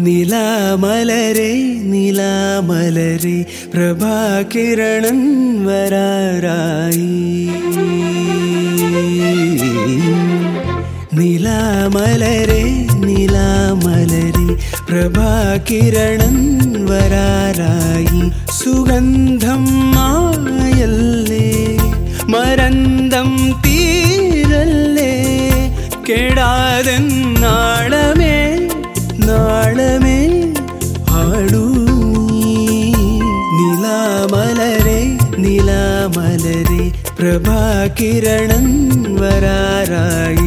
നിലാമലരെ നിലാമലരെ പ്രഭാകിരണൻ വരാറായി. നിലാമലരെ നിലാമലരെ പ്രഭാകിരണൻ വരാറായി. സുഗന്ധം മായല്ലേ മരന്തം തീരല്ലേ കേടാതെ നാളമേ നാളമേ ആടൂ. നിലാമലരെ നിലാമലരെ പ്രഭാകിരണൻ വരാറായി.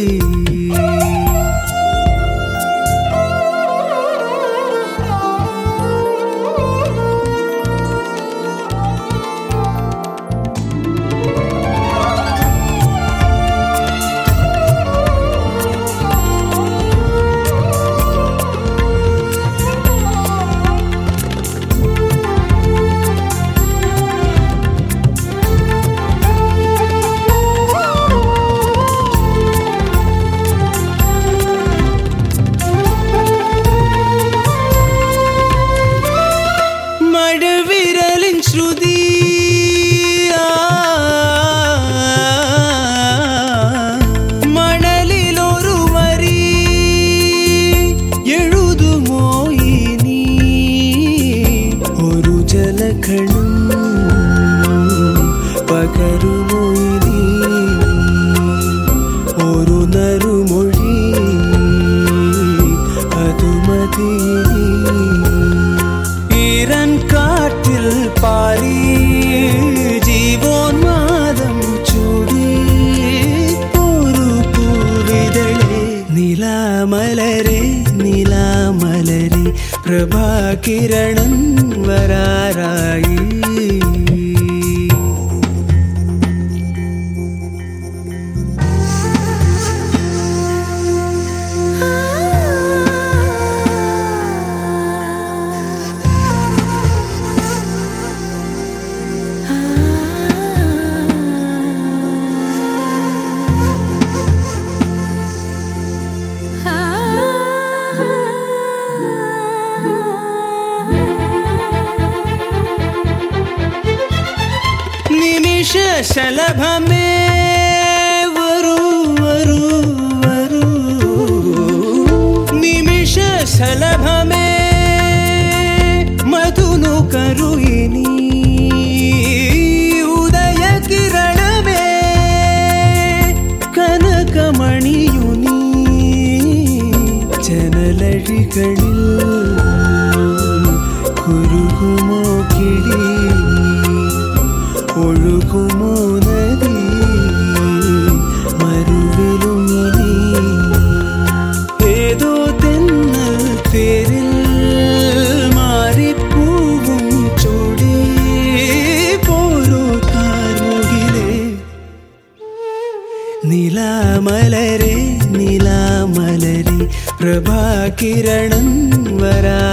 മണലിലൊരു വരി എഴുതുമോ ഇനി ഒരു ജലകണം പകരുമോ ഇനി ഒരു നറുമൊഴി അതു മതി. ഈരൻ കാറ്റിൽ പാറി ജീവോന്മാദം ചൂടി ഒരു പൂവിതളെ. നിലാമലരെ നിലാമലരെ പ്രഭാകിരണൻ വരാറായി. നിമിഷശലഭമേ വരൂ വരൂ വരൂ. നിമിഷശലഭമേ മധുനു കരുയിനി. ഉദയകിരണമേ കനകമണിയുനി. ജനലഴികളിൽ കുരുകുമോ കിളി ഒഴുകുമോ നദി മരുവിലും ഇനി. ഏതോ തെന്നൽ തേരിൽ മാറിപ്പൂവും ചൂടി പോരോ കാർമുകിലേ. നിലാമലരെ നിലാമലരെ പ്രഭാകിരണൻ വരാ.